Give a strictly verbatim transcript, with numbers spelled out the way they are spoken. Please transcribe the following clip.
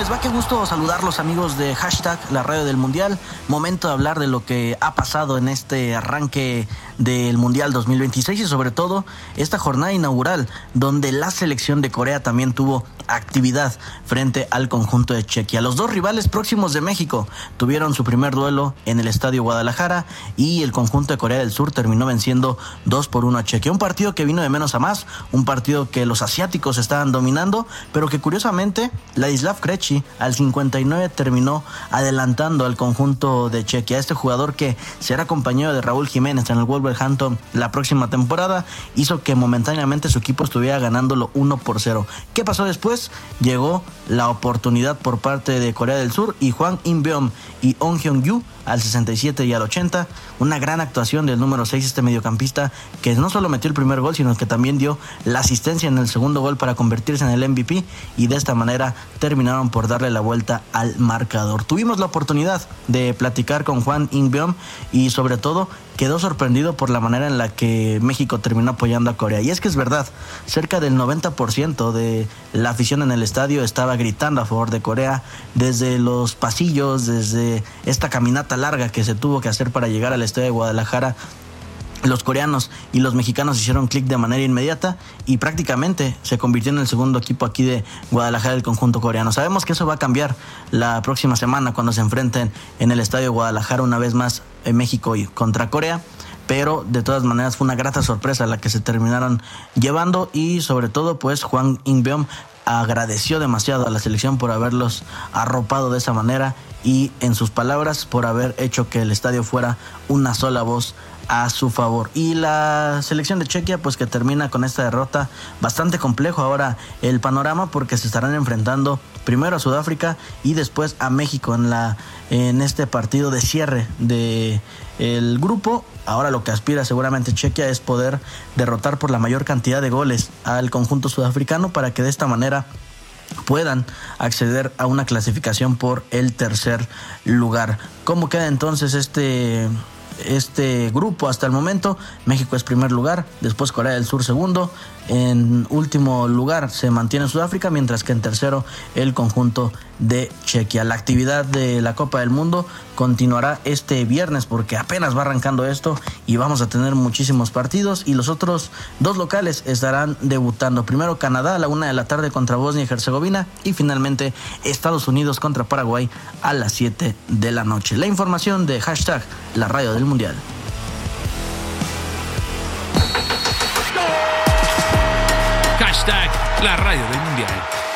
les va? Qué gusto saludarlos, amigos de Hashtag La Radio del Mundial. Momento de hablar de lo que ha pasado en este arranque del Mundial dos mil veintiséis y sobre todo esta jornada inaugural donde la selección de Corea también tuvo actividad frente al conjunto de Chequia. Los dos rivales próximos de México tuvieron su primer duelo en el Estadio Guadalajara y el conjunto de Corea del Sur terminó venciendo dos por uno a Chequia. Un partido que vino de menos a más, un partido que los asiáticos estaban dominando, pero que curiosamente Ladislav Krejci al cincuenta y nueve terminó adelantando al conjunto de Chequia. Este jugador, que será compañero de Raúl Jiménez en el Wolverhampton la próxima temporada, hizo que momentáneamente su equipo estuviera ganándolo uno por cero. ¿Qué pasó después? Llegó la oportunidad por parte de Corea del Sur y Hwang In-beom y Oh Hyun-yu al sesenta y siete y al ochenta, una gran actuación del número seis, este mediocampista que no solo metió el primer gol, sino que también dio la asistencia en el segundo gol para convertirse en el M V P, y de esta manera terminaron por darle la vuelta al marcador. Tuvimos la oportunidad de platicar con Hwang In-beom y sobre todo quedó sorprendido por la manera en la que México terminó apoyando a Corea. Y es que es verdad, cerca del noventa por ciento de la afición en el estadio estaba gritando a favor de Corea, desde los pasillos, desde esta caminata larga que se tuvo que hacer para llegar al estadio de Guadalajara. Los coreanos y los mexicanos hicieron clic de manera inmediata y prácticamente se convirtió en el segundo equipo aquí de Guadalajara del conjunto coreano. Sabemos que eso va a cambiar la próxima semana cuando se enfrenten en el estadio de Guadalajara una vez más en México y contra Corea, pero de todas maneras fue una grata sorpresa la que se terminaron llevando, y sobre todo pues Hwang In-beom agradeció demasiado a la selección por haberlos arropado de esa manera y, en sus palabras, por haber hecho que el estadio fuera una sola voz a su favor. Y la selección de Chequia, pues que termina con esta derrota. Bastante complejo ahora el panorama, porque se estarán enfrentando primero a Sudáfrica y después a México en la en este partido de cierre de el grupo. Ahora lo que aspira seguramente Chequia es poder derrotar por la mayor cantidad de goles al conjunto sudafricano, para que de esta manera puedan acceder a una clasificación por el tercer lugar. ¿Cómo queda entonces este este grupo hasta el momento? México es primer lugar, después Corea del Sur segundo, en último lugar se mantiene Sudáfrica, mientras que en tercero el conjunto de Chequia. La actividad de la Copa del Mundo continuará este viernes, porque apenas va arrancando esto y vamos a tener muchísimos partidos, y los otros dos locales estarán debutando. Primero Canadá a la una de la tarde contra Bosnia y Herzegovina, y finalmente Estados Unidos contra Paraguay a las siete de la noche. La información de Hashtag La Radio del Mundial. Hashtag La Radio del Mundial.